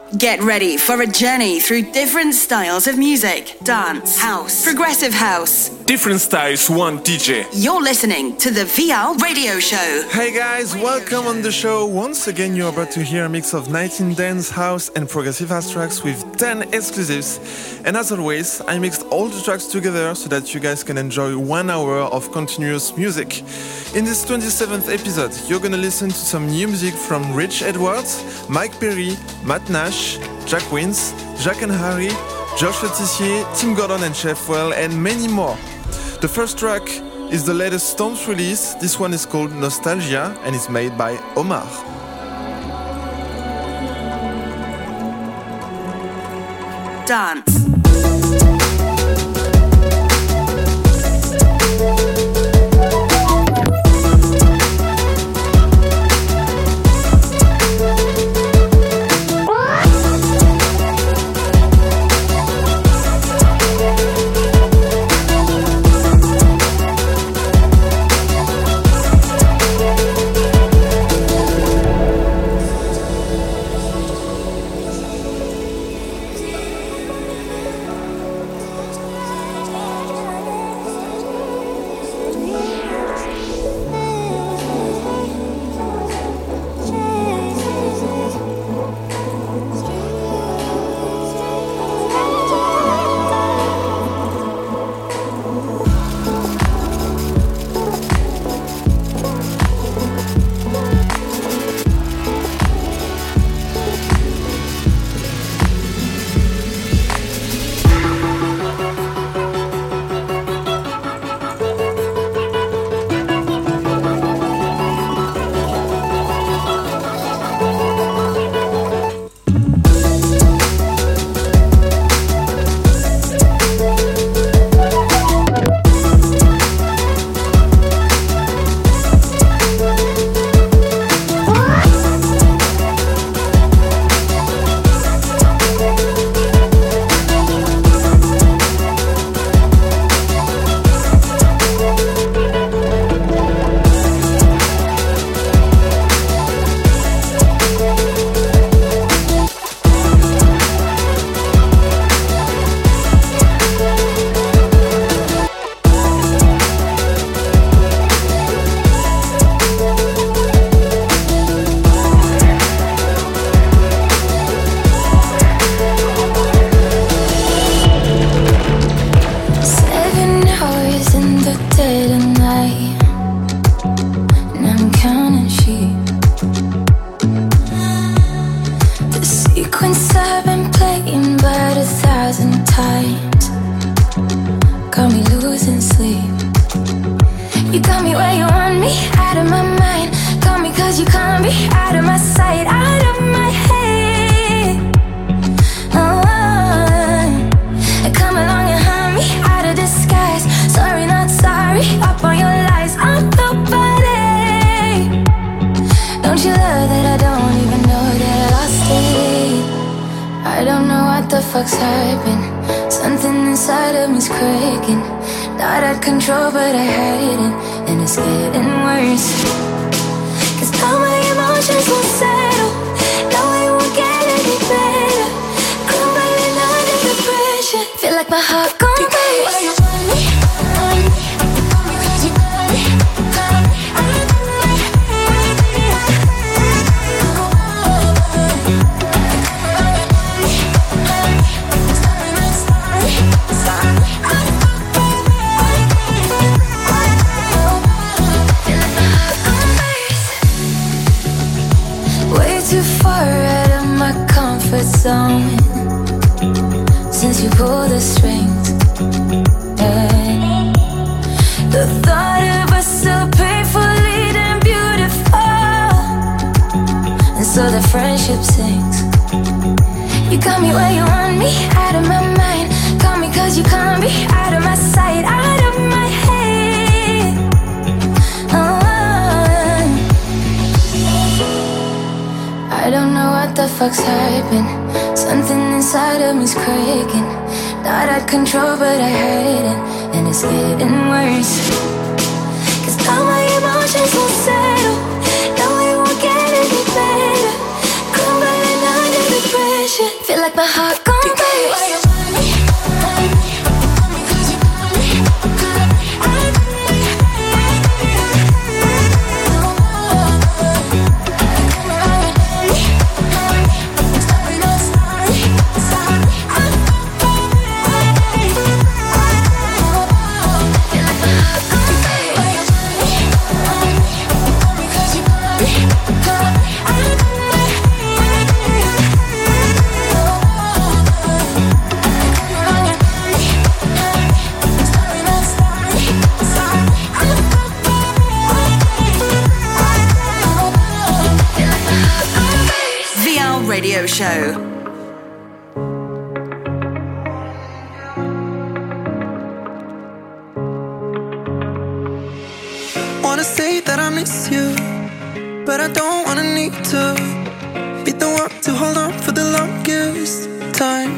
Get ready for a journey through different styles of music. Dance, house, progressive house. Different styles, one DJ. You're listening to the VL Radio Show. Hey guys, welcome on the show. Once again, you're about to hear a mix of 19 dance, house and progressive house tracks with 10 exclusives. And as always, I mixed all the tracks together so that you guys can enjoy 1 hour of continuous music. In this 27th episode, you're gonna listen to some new music from Rich Edwards, Mike Perry, Matt Nash, Jack Wins, Jack and Harry, Josh Letizier, Tim Gordon and Chefwell, and many more. The first track is the latest Storms release. This one is called Nostalgia and is made by Omar. Dance. Control, but I hate it, and it's getting worse. 'Cause now my emotions won't settle. No, it won't get any better. Crumbling under the pressure. Feel like my heart gon' break. Radio show. Wanna say that I miss you, but I don't wanna need to be the one to hold on for the longest time.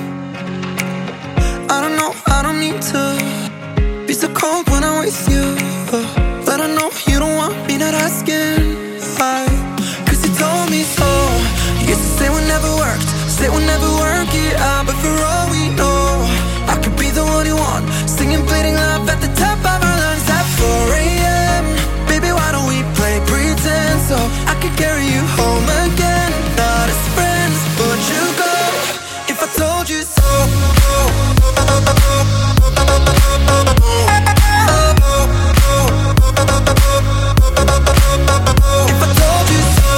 I don't know, I don't need to be so cold when I'm with you, but I know you don't want me not asking why. Cause you told me so. You used to say we never worked, say we'll never work it out, but for all we know, I could be the one you want, singing bleeding love at the top of our lungs at 4 a.m. Baby, why don't we play pretend so I could carry you home again? Not as friends, would you go if I told you so? If I told you so.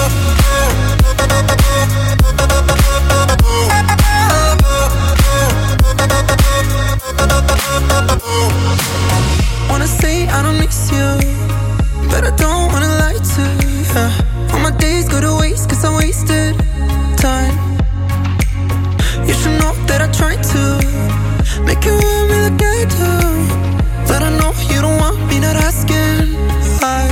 Wanna say I don't miss you, but I don't wanna lie to you. All my days go to waste cause I wasted time. You should know that I try to make you want me like I do, but I know you don't want me not asking why.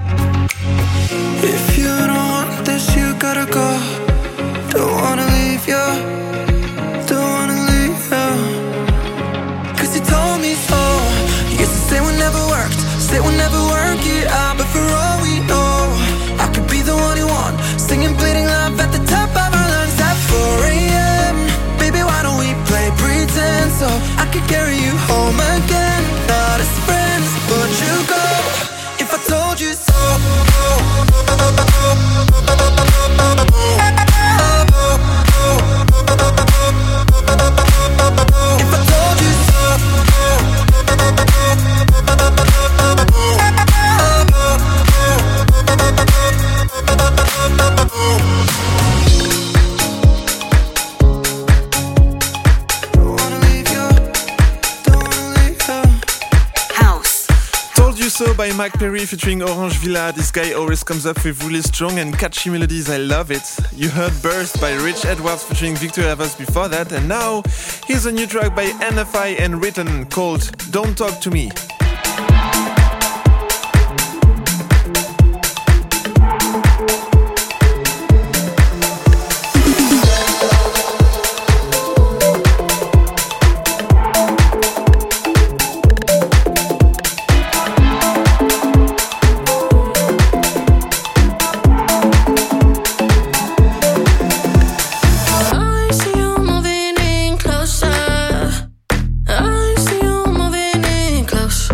If you don't want this you gotta go. Don't wanna leave you, don't wanna leave you. Cause you told me so. You used to say we never worked, say we'll never work it out, but for all we know, I could be the one you want, singing bleeding love at the top of our lungs at 4 a.m. Baby, why don't we play pretend so I could carry you home again? Not as friends, would you go if I told you so? If I told you so. So by Mike Perry featuring Orange Villa. This guy always comes up with really strong and catchy melodies. I love it. You heard Burst by Rich Edwards featuring Victoria Voss before that, and now here's a new track by NFI and Written called Don't Talk to Me. I see you moving in close.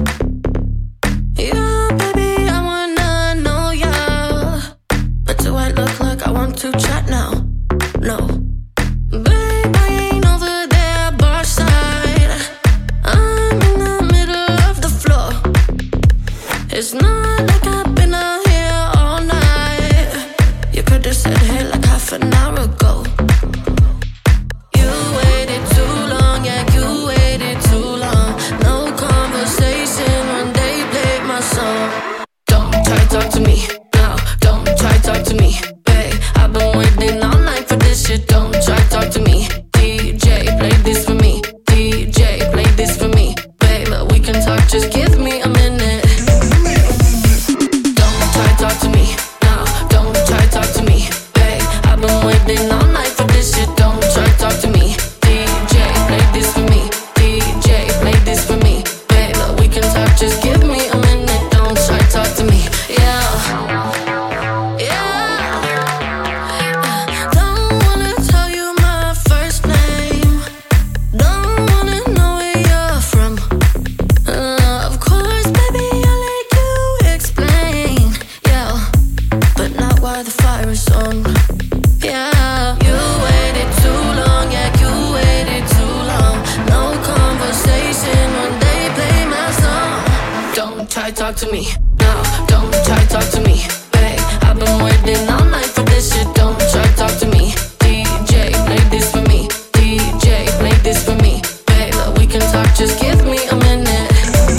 talk to me. No, don't try to talk to me. Babe, I've been waiting all night for this shit. Don't try to talk to me. DJ, play this for me. DJ, play this for me. Babe, we can talk, just give me a minute.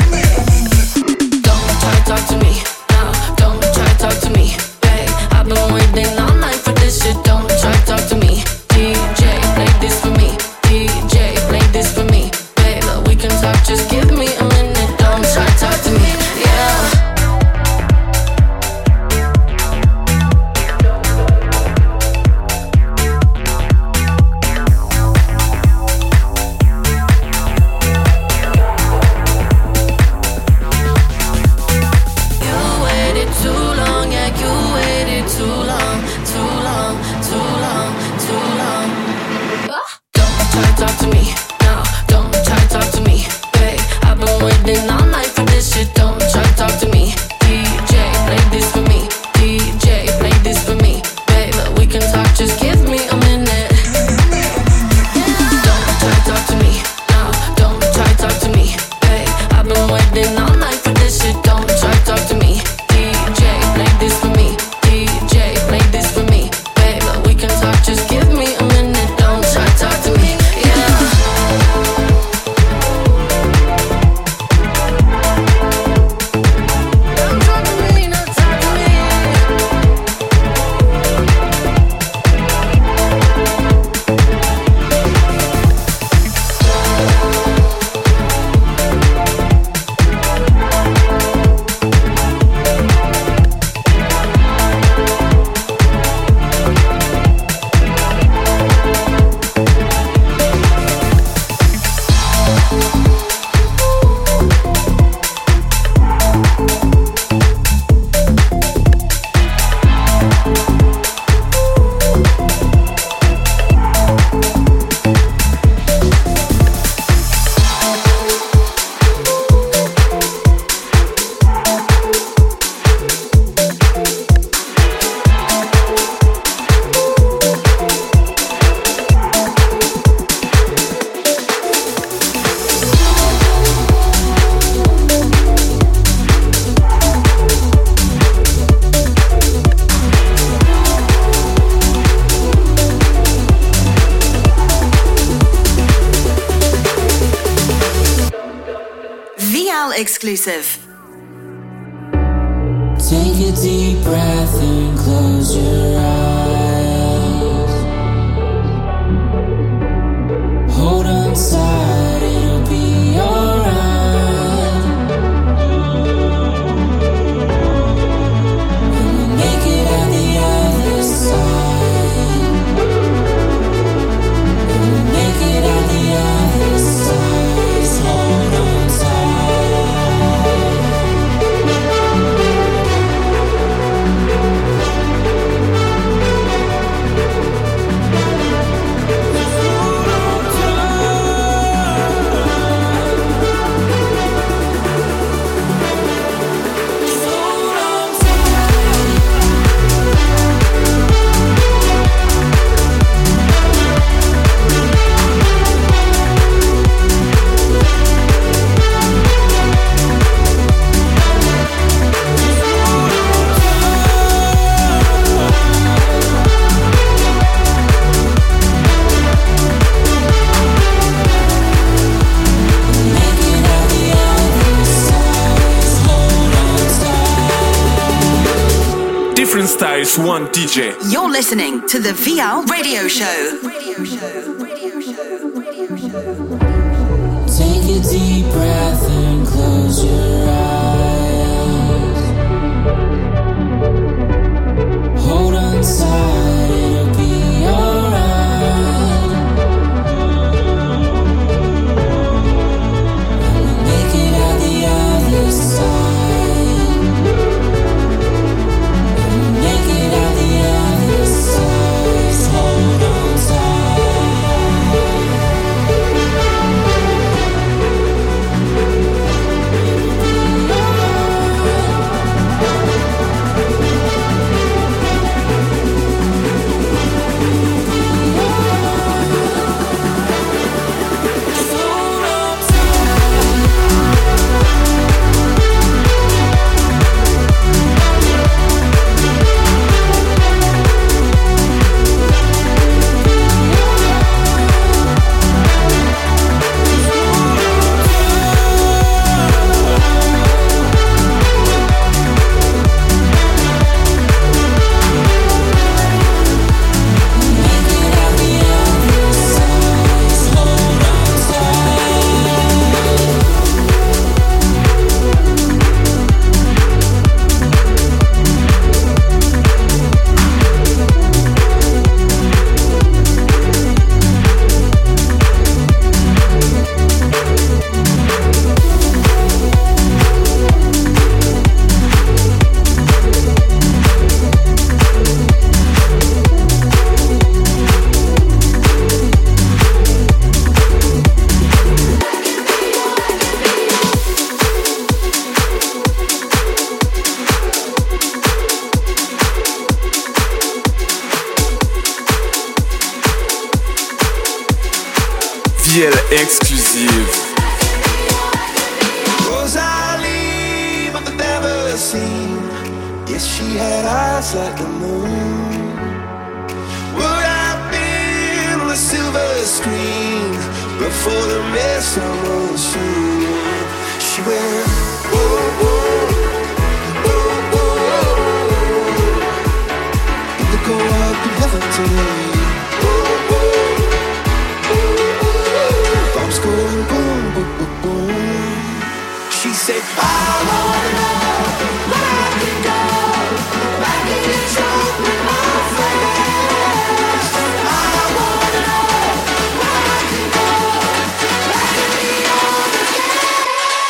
Don't try to talk to me. No, don't try to talk to me. Babe, I've been waiting all night for this shit. Don't try to talk to me. DJ, play this for me. DJ, play this for me. Babe, we can talk, just give me a minute. Don't try to talk to me. Yeah. Exclusive. Take a deep breath and close your eyes. Hold on tight, it'll be alright. And we'll make it out the other side. And we'll make it out the other side. So hold on tight. Different styles, one DJ. You're listening to the VL Radio Show. Take a deep breath and close your eyes. Hold on tight, it'll be alright. And we'll make it out the other side. And we'll make it out the other side. Hold on tight. DL exclusive. Rosalie, but I've never seen. Yes, she had eyes like the moon. Would have been on a silver screen, but for the mess I was soon. She went, whoa, whoa, whoa, whoa. You look go up in heaven today. Whoa, whoa, whoa. Bombs going boom, boom, boom, boom. She said, I wanna know where I can go. Back in the truck with my friends. I wanna know where I can go. Back in the old again.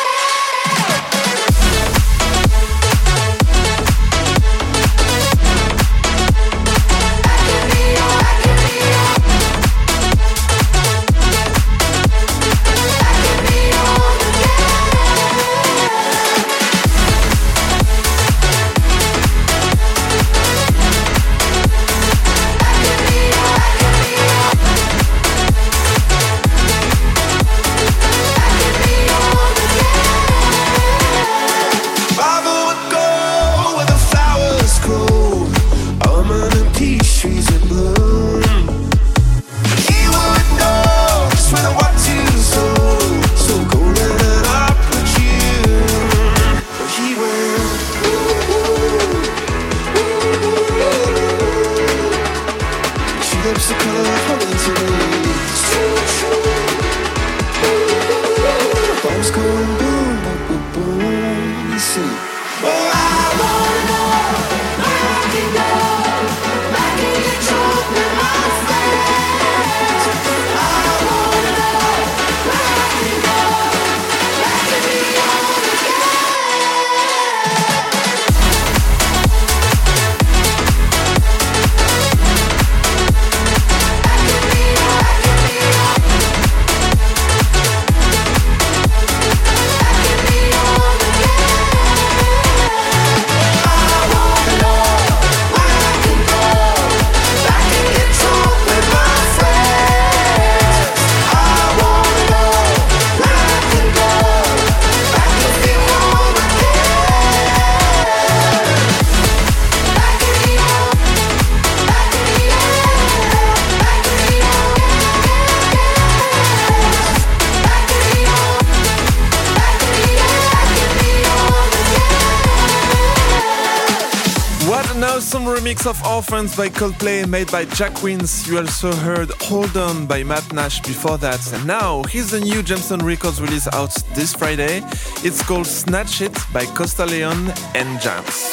Remix of Orphans by Coldplay made by Jack Wins. You also heard Hold On by Matt Nash before that. And now here's the new Jameson Records release out this Friday. It's called Snatch It by Costa Leon and Jams.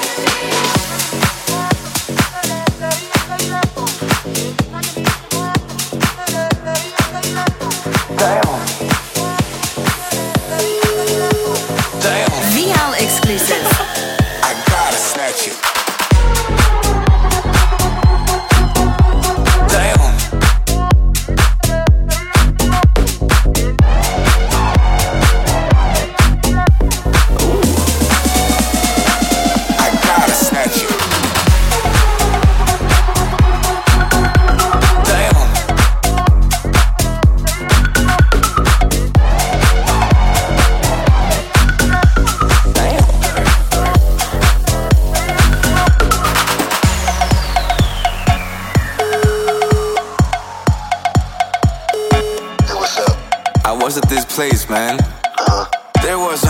VL exclusive. I gotta snatch it. Place, man. There was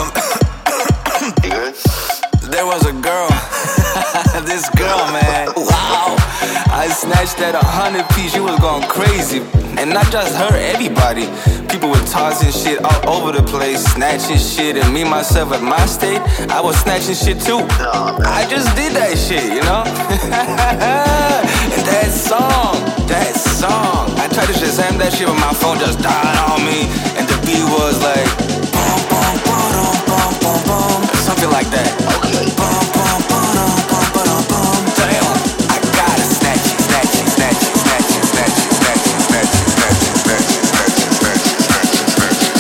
a girl. This girl, man. Wow. I snatched that 100 piece. She was going crazy, and not just her, everybody. People were tossing shit all over the place, snatching shit, and me myself at my state, I was snatching shit too. I just did that shit, you know. And that song, I tried to Shazam that shit, but my phone just died on me, and the beat was like bum bum bum bum bum bum, something like that. Okay. Bum bum bum bum bum bum. Damn, I gotta snatch it, snatch it, snatch it, snatch it, snatch it, snatch it, snatch it, snatch it, snatch it, snatch it, snatch it, snatch it, snatch it,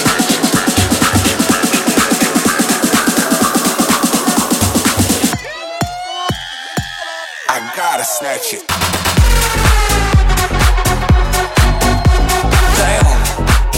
snatch it. I gotta snatch it. Damn.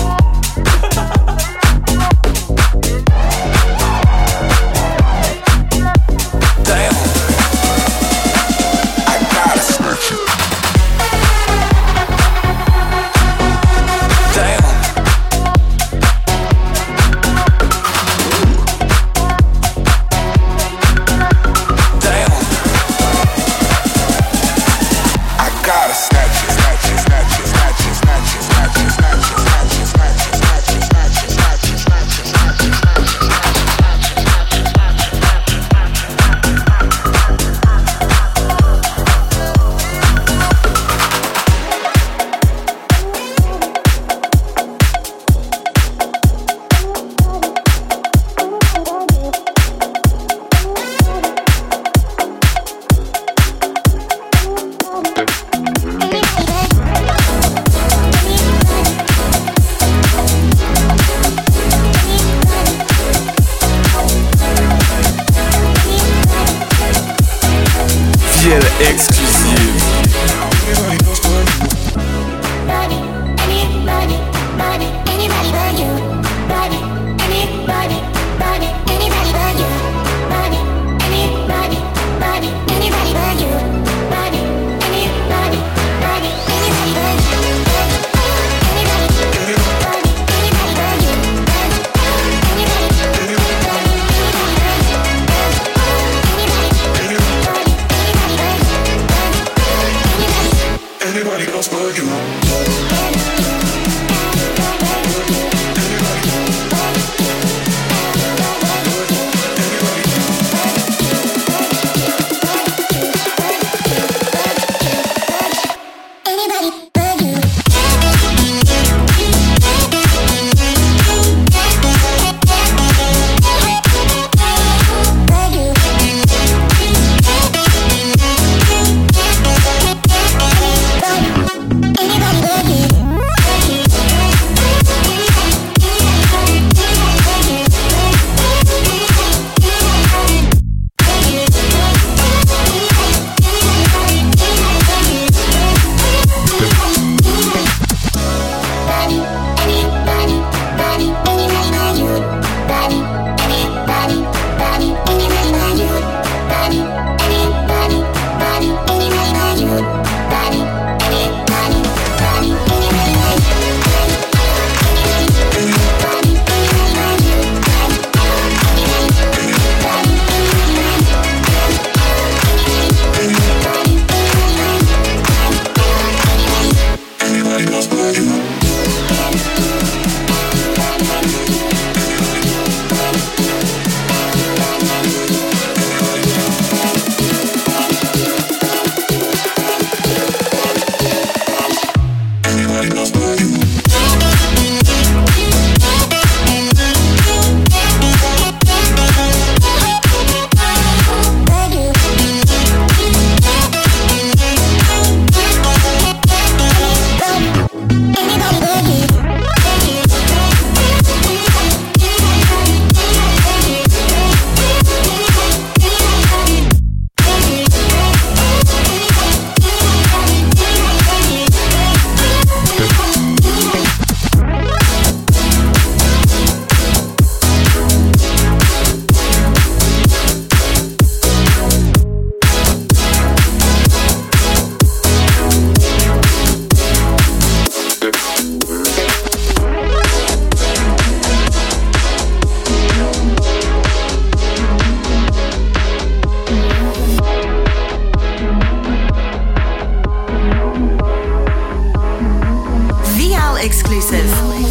exclusive.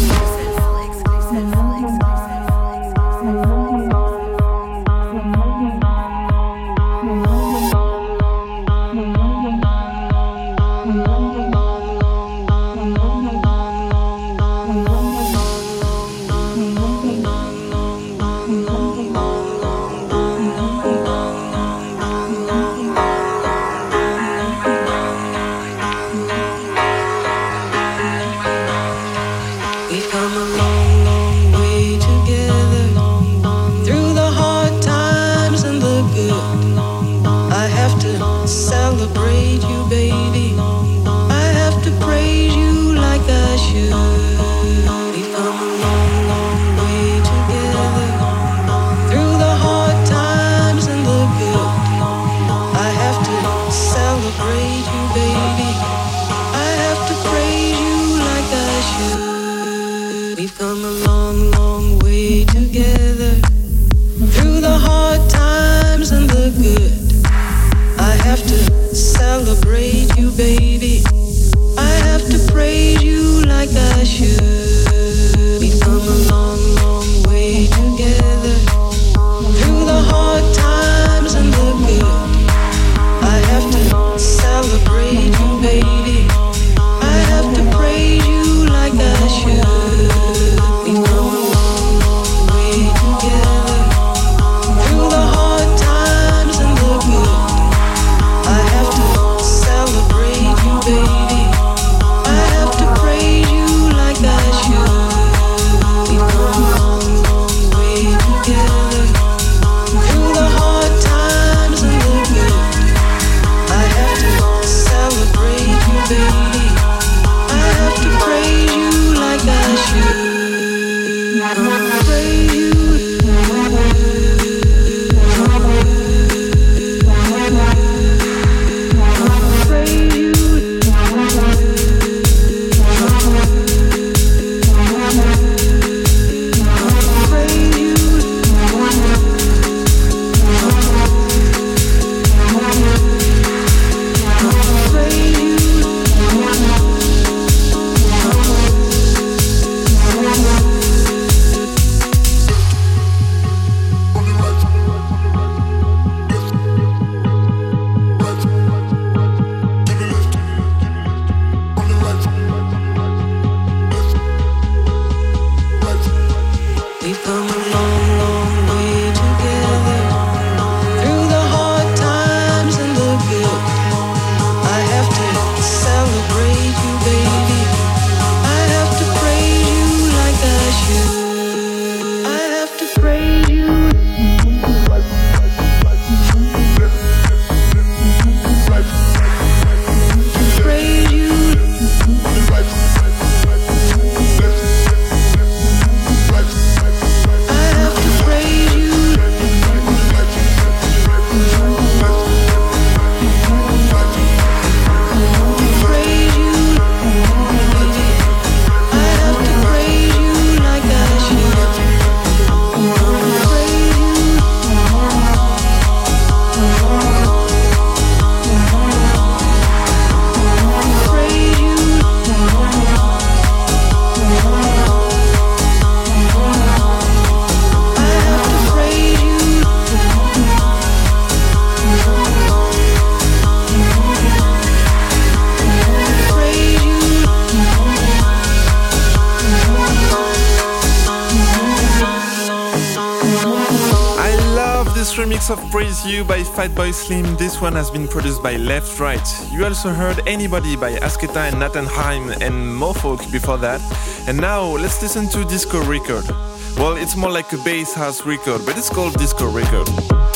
Remix of Praise You by Fatboy Slim. This one has been produced by Left Right. You also heard Anybody by Asketa and Nathan Haim and Mofolk before that. And now let's listen to Disco Record. Well, it's more like a bass house record, but it's called Disco Record.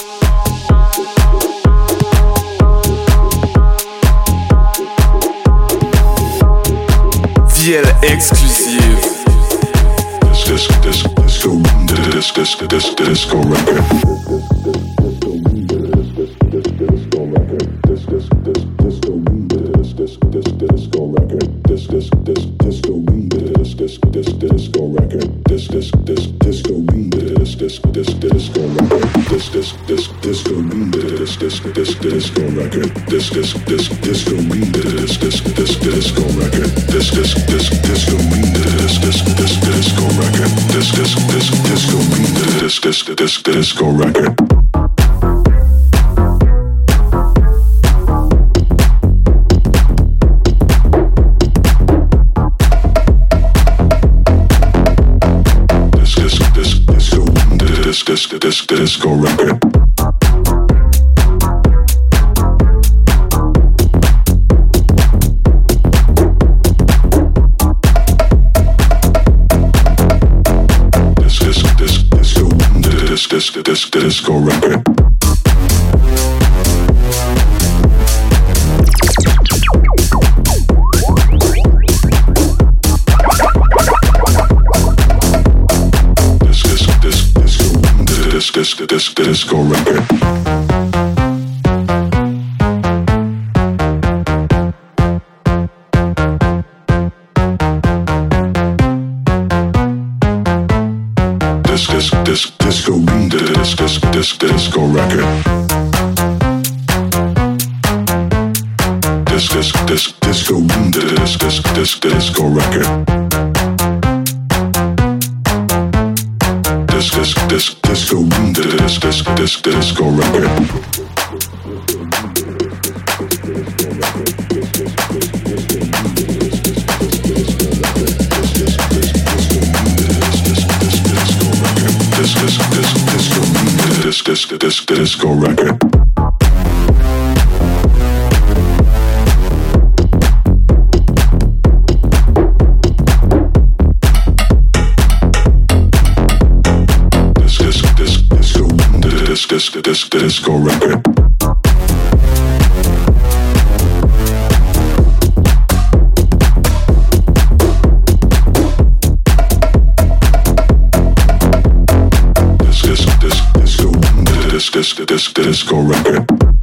VL exclusive. Disco record. Disco record. Disco record. Disco record. Disco record. Disco record. Disco record. Disco record. Disco record. Disco record. Disco record. Disco record.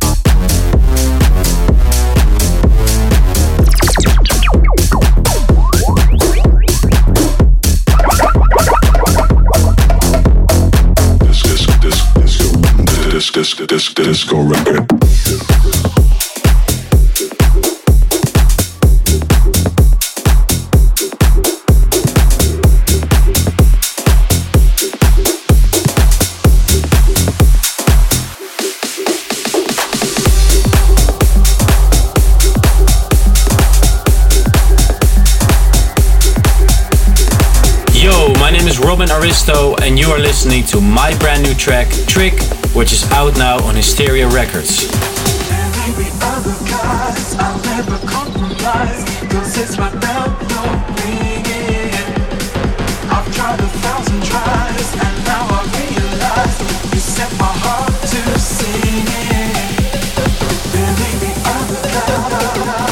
Disco record. Robin Aristo, and you are listening to my brand new track, Trick, which is out now on Hysteria Records. I'll never compromise, 'cause it's right now you're ringing. I've tried 1,000 tries, and now I realize you set my heart to singing. Feeling the other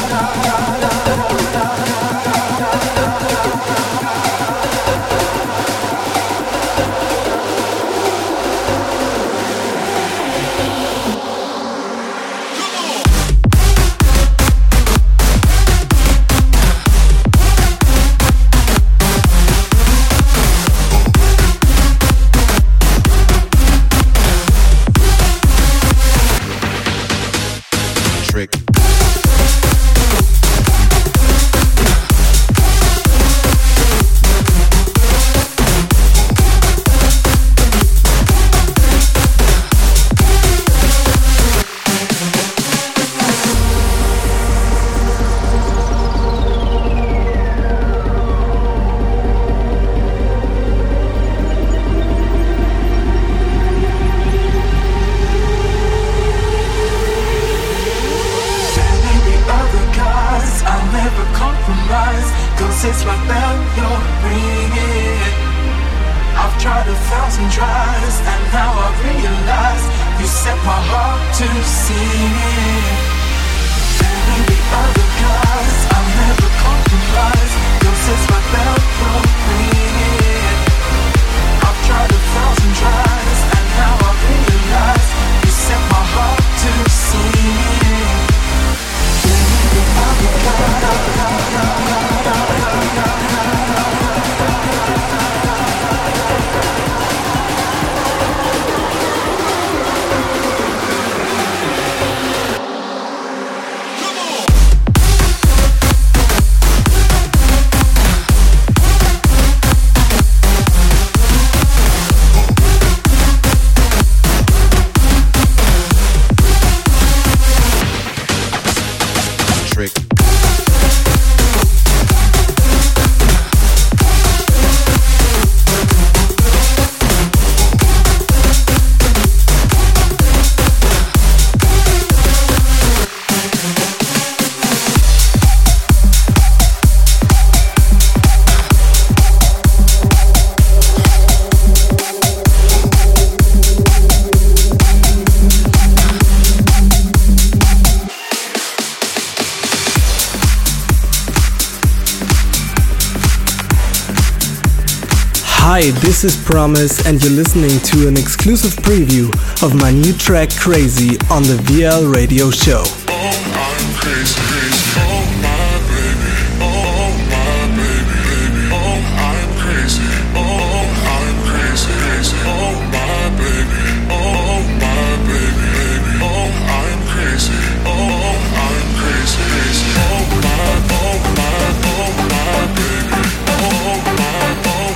Hi, this is Promise and you're listening to an exclusive preview of my new track Crazy on the VL Radio Show. I'm crazy, crazy, oh my baby, oh my baby, baby, oh I'm crazy, oh I'm crazy, crazy, oh my baby, oh my baby, baby, oh I'm crazy, oh I'm crazy, crazy, oh my baby, oh my baby, oh my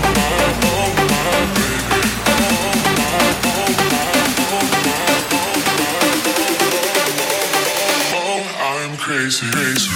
crazy, crazy.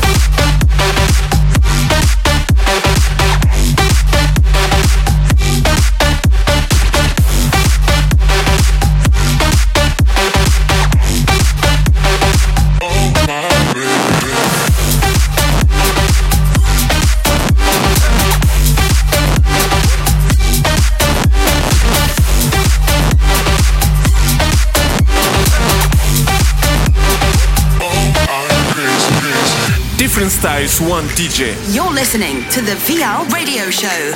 Different styles, one DJ. You're listening to the VL Radio Show.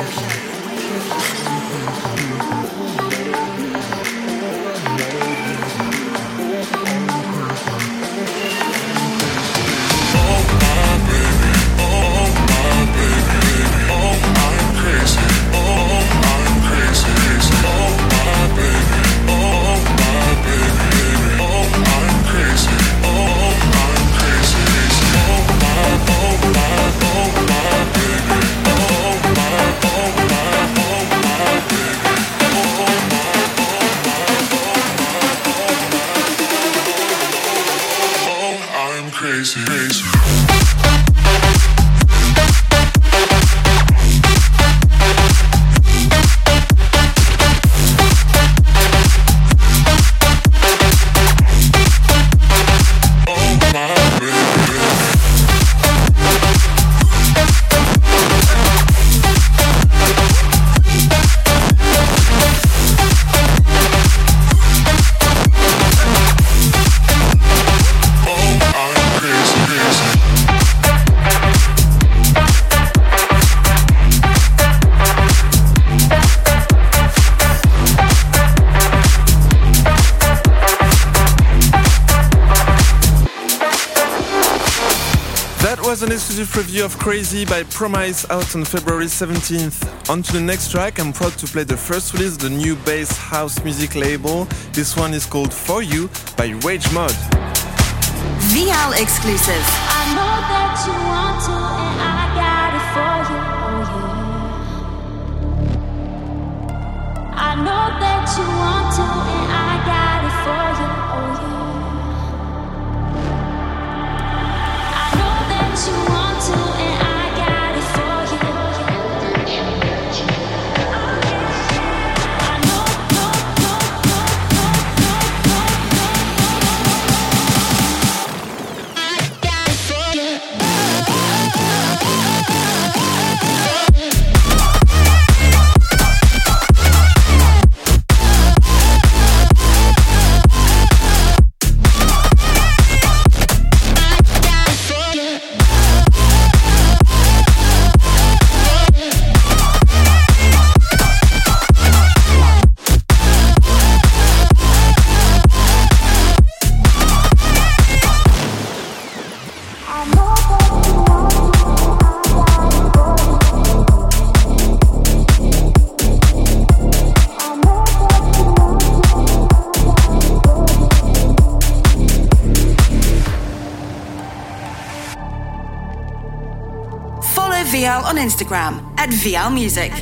Crazy, crazy. An exclusive preview of Crazy by Promise out on February 17th. On to the next track, I'm proud to play the first release of the new bass house music label. This one is called For You by Rage Mod. VL exclusive. I know that you want to and I got it for you, oh yeah. I know that you want to and I got it for you, oh yeah. You want to and I got it for you. I know, I got it for you. VL on Instagram at VL Music.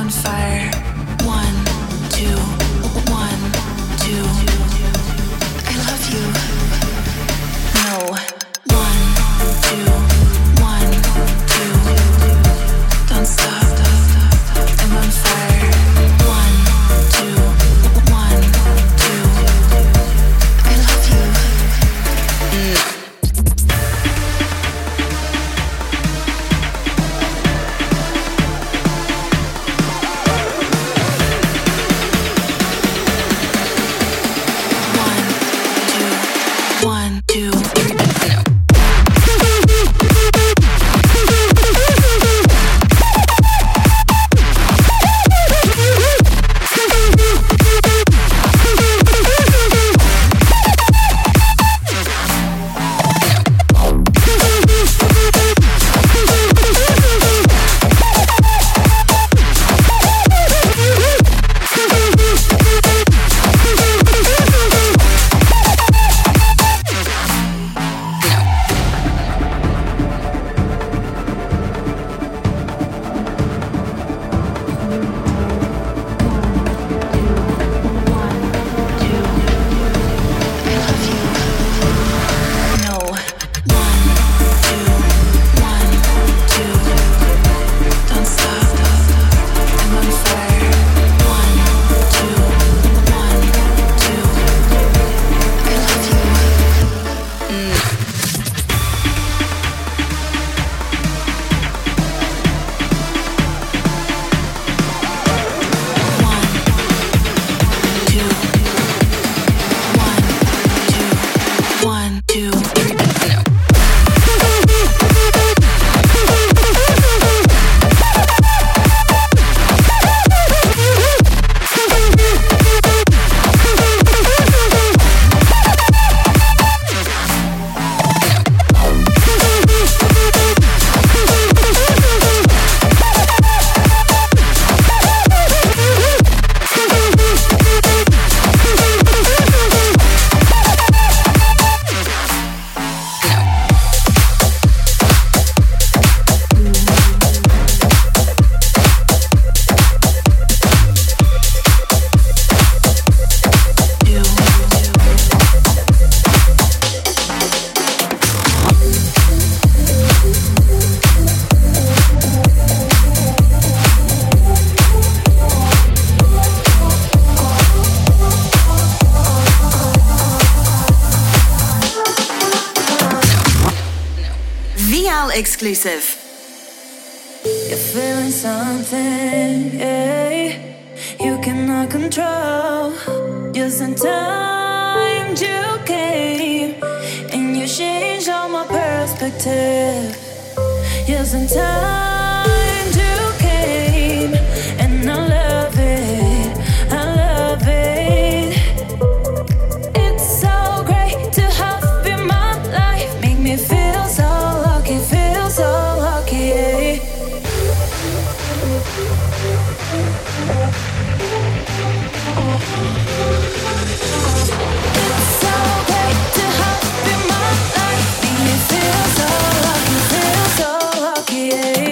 on fire. 1, 2, 1, 2. I love you. No. 1, 2, 1, 2. Don't stop. I'm on fire. 1, 2, 1, 2. I love you. Exclusive. You're feeling something, yeah, you cannot control. Just in time you came, and you changed all my perspective. Just in time you came, and I love it, I love it. It's so great to have you in my life, make me feel so lucky, feel so lucky, yeah. It's so great to have you in my life, make me feel so lucky, yeah.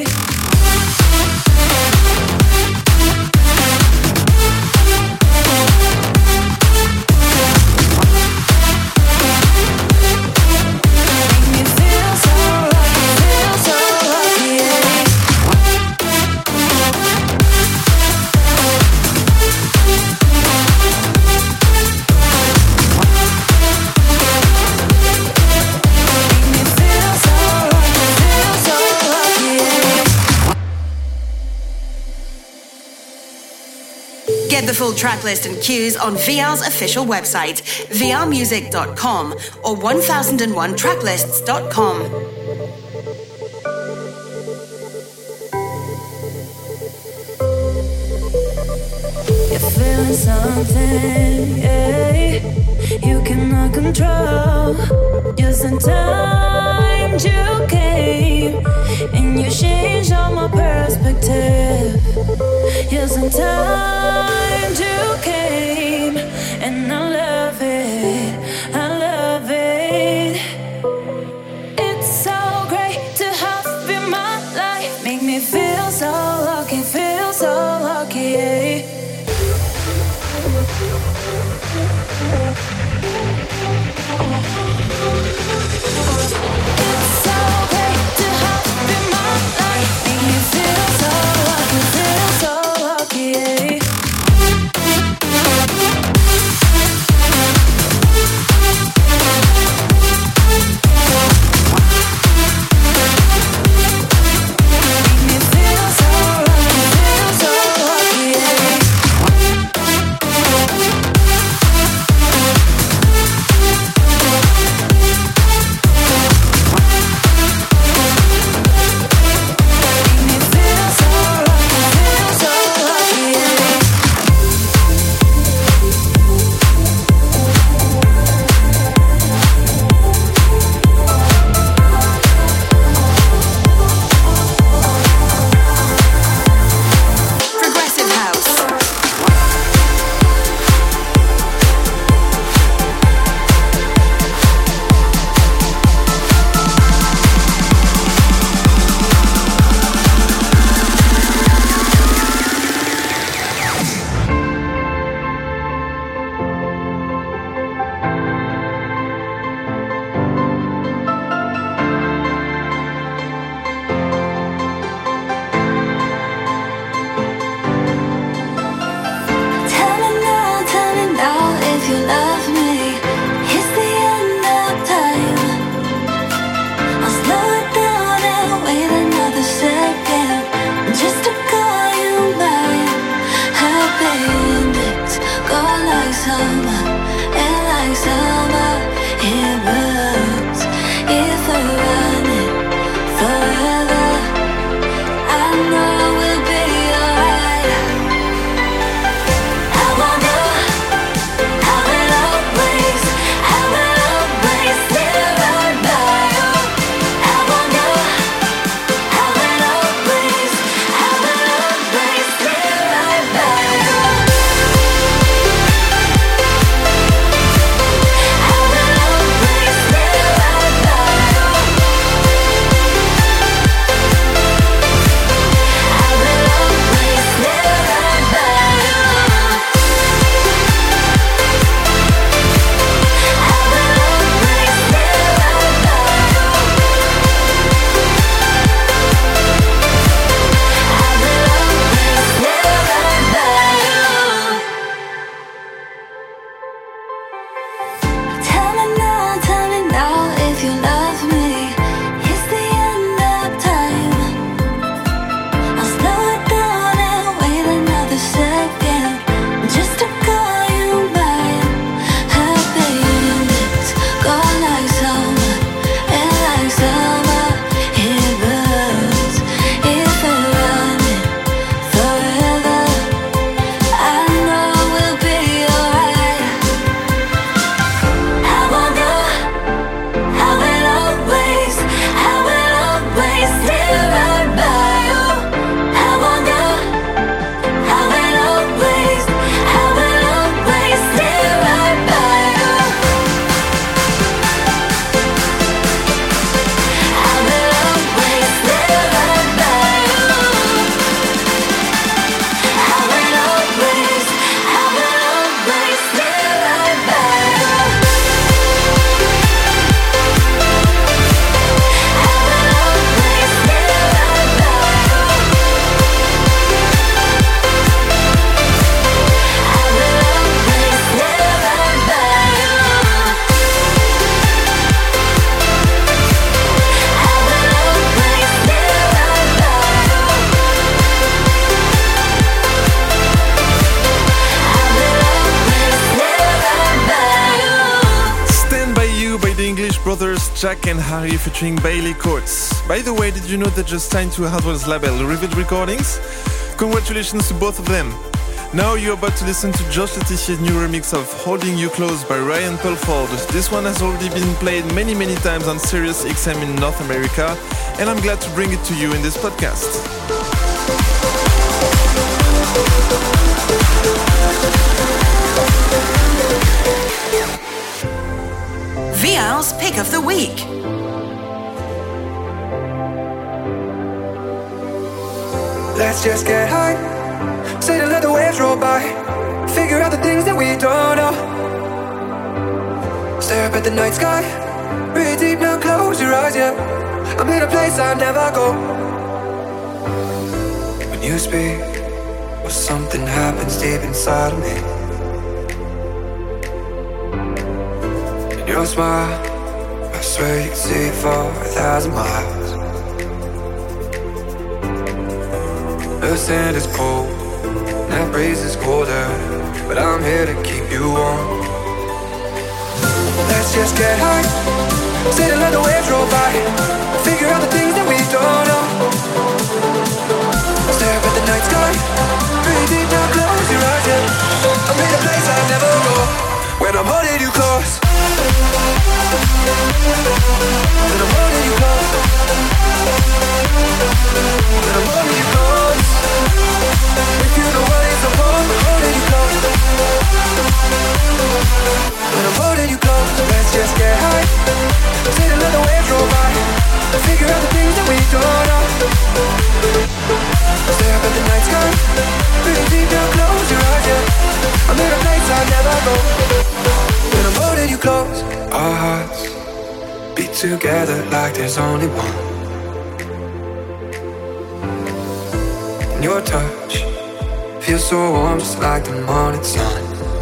Get the full track list and cues on VR's official website, vrmusic.com or 1001tracklist.com. You're feeling something, yeah, you cannot control. Just in time you came, and you changed all my perspective. Just in time you came, and I love it, I love it. It's so great to have you in my life, make me feel so lucky, feel so lucky. Jack and Harry featuring Bailey Coates. By the way, did you know they just signed to Hardwell's label, Revealed Recordings? Congratulations to both of them. Now you're about to listen to Josh Letitia's new remix of Holding You Close by Ryan Pulford. This one has already been played many times on Sirius XM in North America, and I'm glad to bring it to you in this podcast. VL's Pick of the Week. Let's just get high, sit and let the waves roll by, figure out the things that we don't know. Stare up at the night sky, breathe deep now, close your eyes, yeah. I'm in a place I'll never go. When you speak, or something happens deep inside of me. Your smile, I swear you can see it for 1,000 miles. The sand is cold, that breeze is colder, but I'm here to keep you warm. Let's just get high, sit and let the waves roll by, figure out the things that we don't know. Stare up at the night sky, breathe deep now, close your eyes, yeah. I'm in a place I'll never go, when I'm holding you close. When I'm holding you close, when I'm holding you close, if you know what it's about, I'm holding you close. When I'm holding you close, let's just get high, sit and let the waves roll by, figure out the things that we don't know. Stare up at the night sky, breathe deep now, close your eyes, yeah. I'm in a place I'll never go. When I'm holding you close, our hearts beat together like there's only one. And your touch feels so warm, just like the morning sun.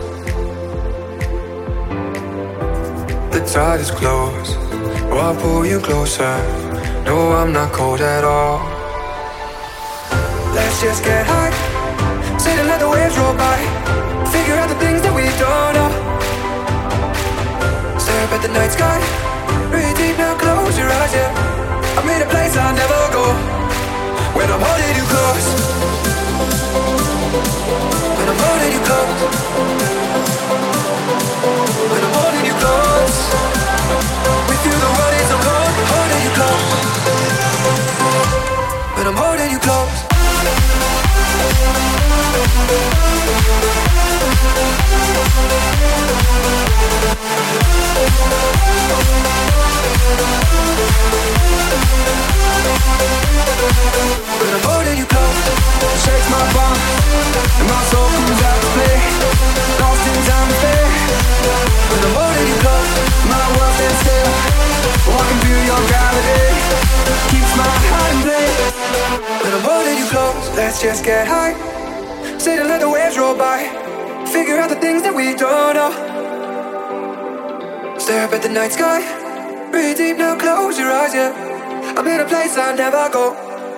The tide is close, oh, I'll pull you closer. No, I'm not cold at all. Let's just get high, sit and let the waves roll by, figure out the things that we don't know. Stare up at the night sky, breathe deep now, close your eyes, yeah. I'm in a place I'll never go, when I'm holding you close. When I'm holding you close, when I'm holding you close, we feel the world is so cold, holding you close. When I'm holding you close. When I'm holding you close, shakes my bum, and my soul comes out to play, lost in time and space. When I'm holding you close, my world stands still, walking through your gravity, keeps my heart in place. When I'm holding you close, let's just get high, sit and let the waves roll by, figure out the things that we don't know. Stare up at the night sky, breathe deep now, close your eyes, yeah. I'm in a place I'll never go.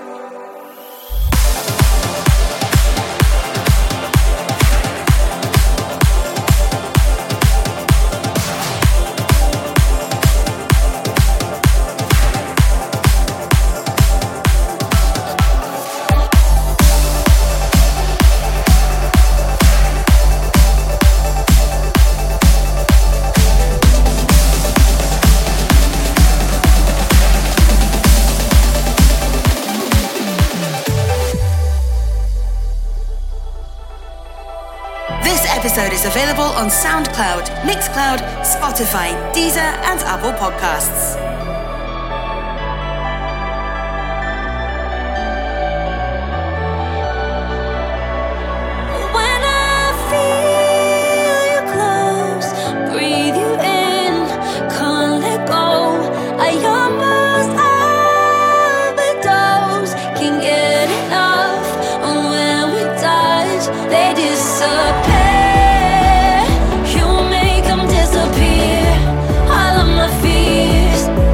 Episode is available on SoundCloud, Mixcloud, Spotify, Deezer, and Apple Podcasts. Disappear. All of my fears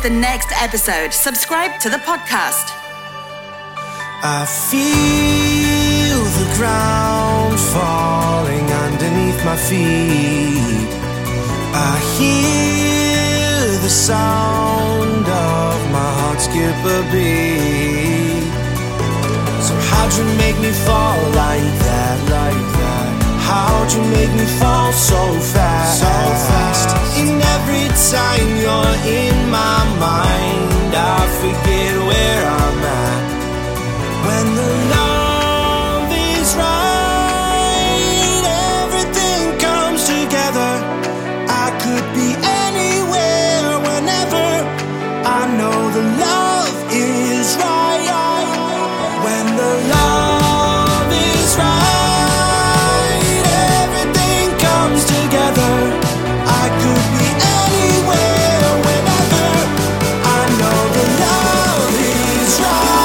the next episode, subscribe to the podcast. I feel the ground falling underneath my feet. I hear the sound of my heart skip a beat. So how'd you make me fall like that, like that? How'd you make me fall so fast, so fast? And every time you're in my mind, I forget where I'm at. When the love is right, everything comes together. I could be anywhere, whenever. I know the love is right. When the love is right, everything comes together. I could be anywhere, whenever. I know the love is right.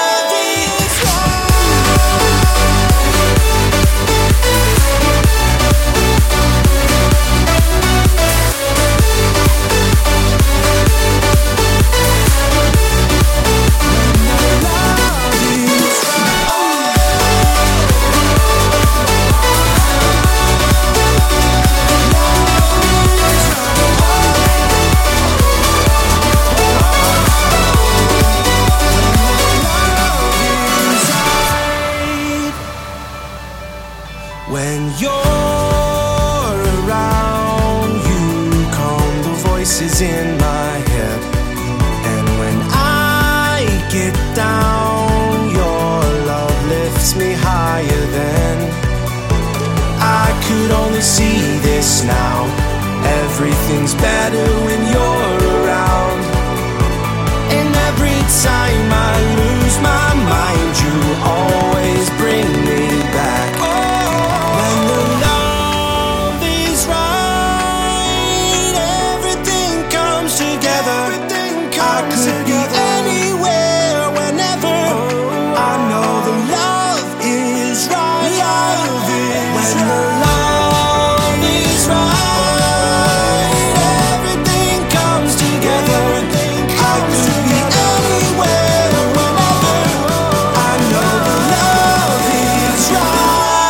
When you're around, you calm the voices in my head. And when I get down, your love lifts me higher than. I could only see this now. Everything's better when you're around. And every time I lose my mind, you always bring me back. When the love is right, everything comes together. I could be anywhere, whenever. I know the love is right. When the love is right, everything comes together. I could be anywhere, whenever. I know the love is right.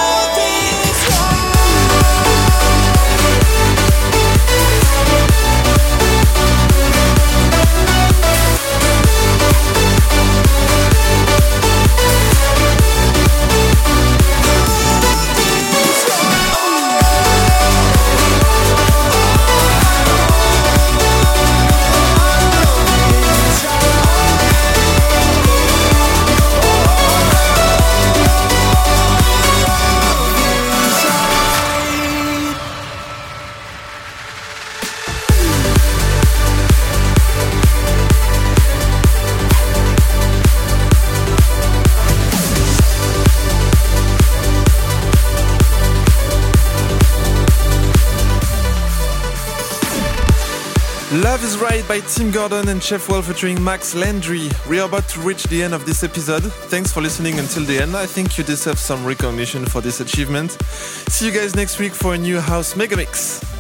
Love is Right by Tim Gordon and Chef Wall featuring Max Landry. We are about to reach the end of this episode. Thanks for listening until the end. I think you deserve some recognition for this achievement. See you guys next week for a new House Megamix.